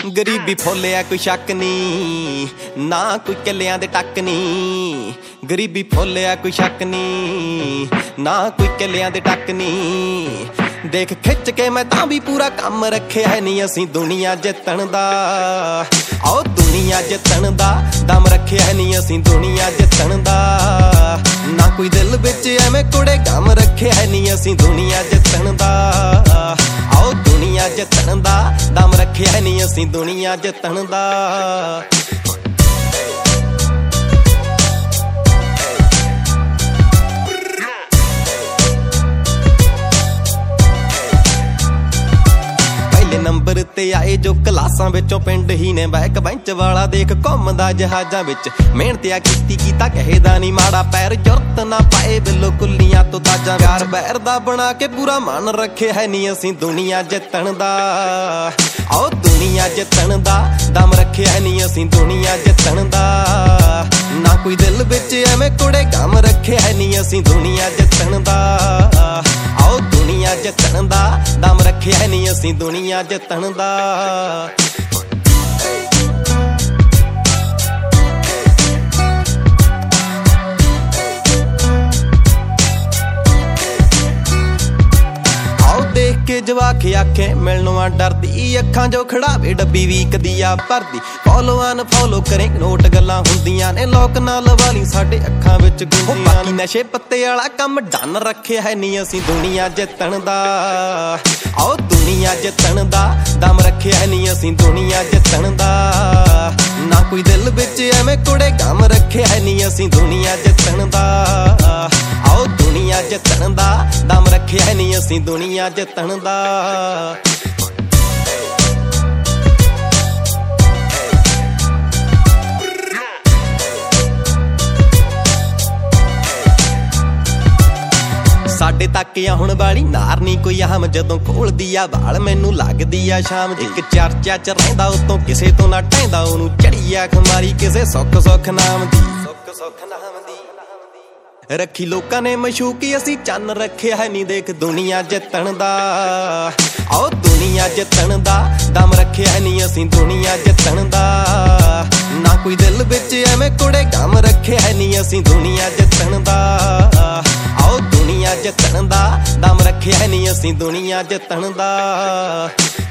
गरीबी फोलिया कोई शक नी, ना कोई कलियां दे टक नी। गरीबी फोलिया कोई शक नी, ना कोई कलियां दे टक नी। देख खिच के मैं तां भी पूरा काम रखे है नी असीं दुनिया जितण दा। आओ दुनिया जितण दा दम रखे है नी असीं दुनिया जितण दा। ना कोई दिल विच एवें कुड़े गम रखे है नी असीं दुनिया जितण दा। आओ दुनिया जितण दा दम रखे है नी असीं दुनिया जितण दा। नंबर ते आए जो क्लासां विचों पिंड ही ने बैक बेंच वाला देख घुमदा जहाजां विच। मेहनतिया कीता कहे दा नी माड़ा, पैर जुरत ना पाए बिलो कुल्लियां तो ताजा। प्यार बैर दा बना के पूरा मन रखे है नी असीं दुनिया जितण दा। आओ दुनिया जितण दा दम रखे है नी असीं दुनिया जितण दा। ना कोई दिल विच एवें कुड़े गम रखे है नी असीं दुनिया जितण दा। आओ दुनिया जितण दा दम रखे है नी असीं दुनिया जितण दा। के जवाक आखे मिलनों डरदी, अखां जो खड़ावे डब्बी वीक दिया भरदी। फॉलो अनफॉलो करे नोट गल्लां हुंदियां ने, लोक ना लवाली साडे अखां विच गुंदियां। बाकी नशे पत्ते वाला काम डन रखे है नी असीं दुनिया जितण दा। आओ दुनिया जितण दा दम रखे है नी असीं दुनिया जितण दा। ना कोई दिल विच एवें कुड़े गम रखे है नी असीं दुनिया जितण दा। आओ दुनिया जितण दा दम रखे है नी असीं दुनिया जितण दा। साडे तक आ हुण वाली नार नी कोई आम, जदों खोलदी आ वाल मैनू लगदी आ शाम। एक चर्चा च रहिंदा उतों किसे तो ना टहिंदा, ओनू चढ़ी आ खमारी किसे सुख सुख नाम दी। रखी लोकां ने मशूकी असीं चन्न रखे है नी देख दुनिया जितण दा। आओ दुनिया जितण दा दम रखे है नी असीं दुनिया जितण दा। ना कोई दिल विच एवें कुड़े गम रखे है नी असीं दुनिया जितण दा। आओ दुनिया जितण दा दम रखे है नी असीं दुनिया जितण दा।